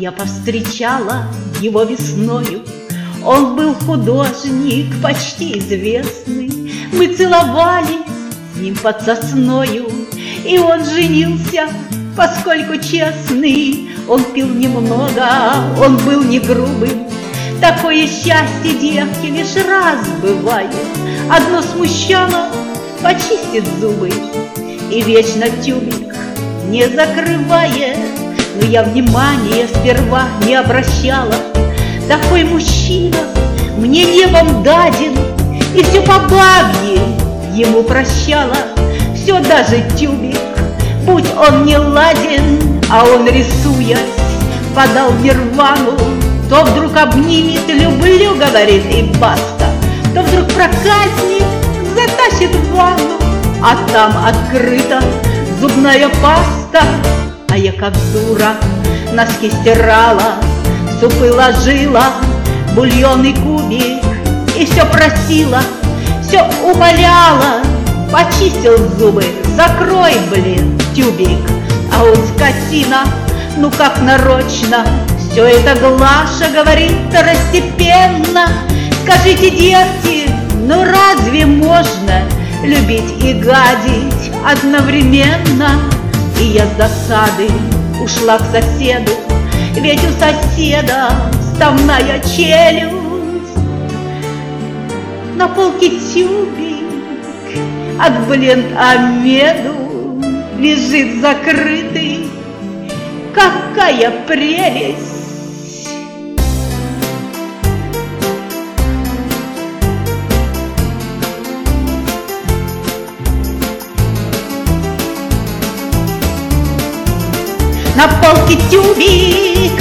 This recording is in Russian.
Я повстречала его весною. Он был художник, почти известный. Мы целовались с ним под сосною, и он женился, поскольку честный. Он пил немного, он был не грубым. Такое счастье девки лишь раз бывает. Одно смущало — почистит зубы, и вечно тюбик не закрывает. Но я внимания сперва не обращала. Такой мужчина мне небом даден, и все по бабье ему прощала. Все даже тюбик, будь он не ладен, а он, рисуясь, подал в нирвану. То вдруг обнимет, люблю, говорит, и баста. То вдруг проказник затащит в ванну, а там открыта зубная паста. А я как дура носки стирала, супы ложила, бульон и кубик, и все просила, все умоляла. Почистил зубы, закрой, блин, тюбик. А он, скотина, ну как нарочно, все это Глаша говорит второстепенно. Скажите, девки, ну разве можно любить и гадить одновременно? И я с досады ушла к соседу, ведь у соседа вставная челюсть. На полке тюбик от Бленд-Амеду лежит закрытый. Какая прелесть! На полке тюбик